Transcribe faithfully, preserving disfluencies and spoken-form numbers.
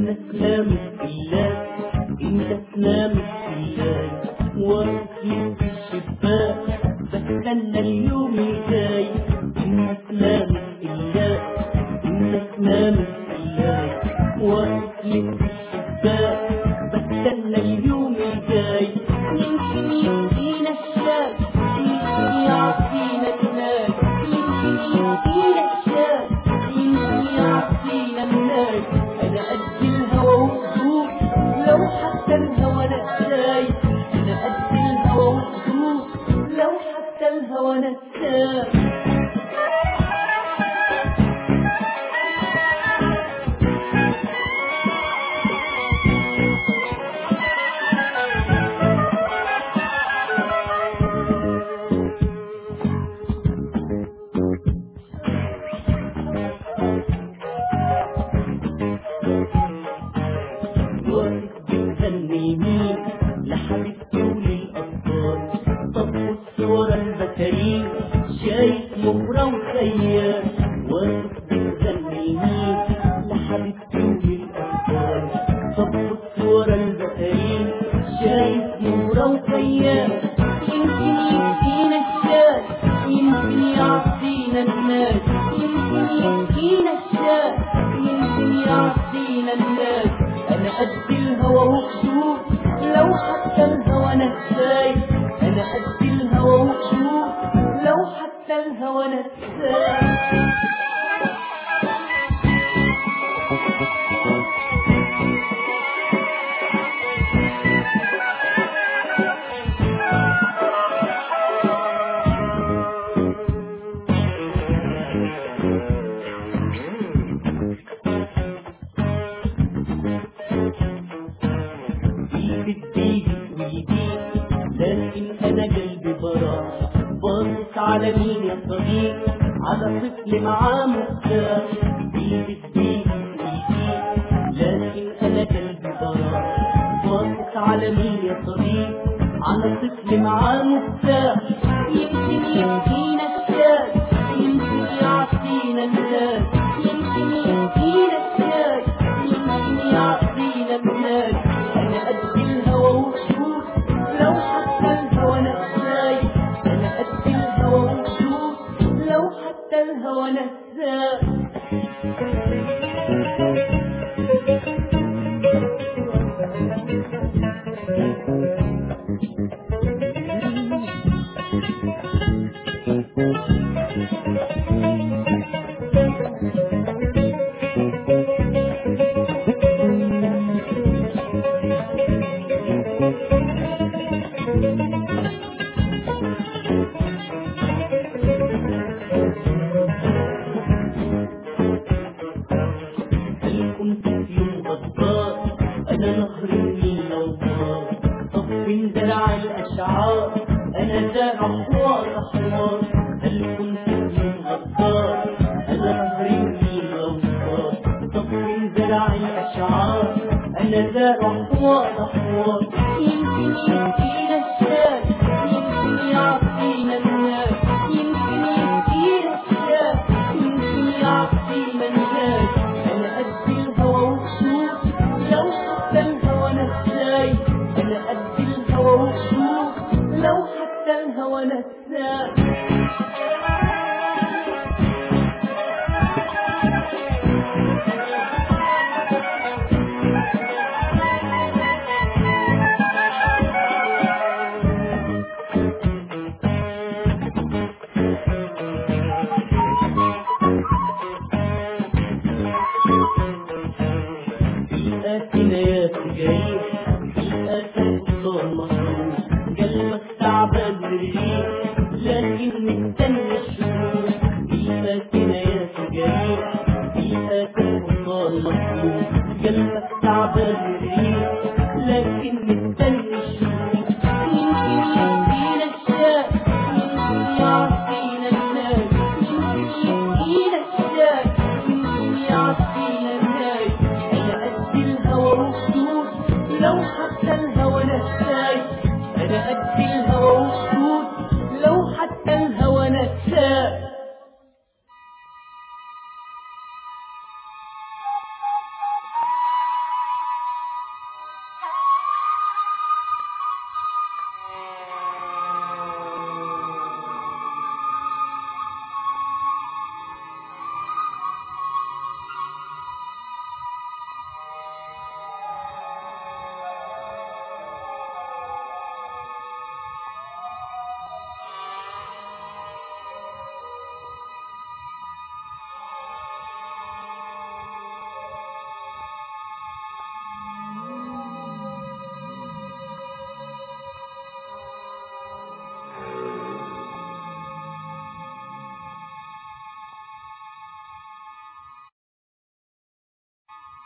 تنام الليل انت تنام الليل واقف في الشباك بستنى اليوم الجاي. انت تنام الليل انت تنام الليل واقف في الشباك بستنى اليوم الجاي. يمكن يدينا الشاي يمكن يعطينا المال يمكن يدينا الشاي يمكن يعطينا المال. انا قد الهوى وخدود لو حتى الهوى نساي. انا قد الهوى وخدود لو حتى الهوى نساي. مين لحبيبتي وللأطفال طفوا الصورة البكرين شايف مغرى وخيال. واقف بتغني مين لحبيبتي وللأطفال طفوا الصورة البكرين شايف مغرى وخيال. يمكن يدينا الشاي يمكن يعطينا الناس يمكن يدينا الشاي يمكن يعطينا الناس. انا قد الهوى وخدود لو حتى الهوى نساي. انا قد الهوى وخدود لو حتى الهوى نساي. لكن انا قلبي براح باصص على مين يا صديق على طفل معاه مفتاح. بيدي بيدي لكن انا قلبي براح باصص على مين يا صديق على طفل معاه مفتاح. يمكن يدينا الشاي يمكن يعطينا الناس يمكن يدينا الشاي يمكن يعطينا الناس. انا قد الهوى وخدود لو حتى الهوى نساي. انا قد الهوى وخدود لو حتى الهوى نساي. أنا نهر النيل نوار طب من درع الأشعار أنا زارع حوار أحوار. هل كنت من غدار أنا نهر النيل نوار طب من درع الأشعار أنا زارع حوار أحوار. يمكن يدينا الشاي يمكن يعطينا الناس يمكن يدينا الشاي يمكن يعطينا الناس. أنا قد الهوى وخدود لو حتى الهوى نساي. انا قد الهوى وخدود لو حتى الهوى نساي. آتنا يا سجاير آتنا قصار مصروف قلبك تعبان بالريح لكن مستنى الشروق. آتنا يا سجاير آتنا قصار مصروف قلبك تعبان بالريح لكن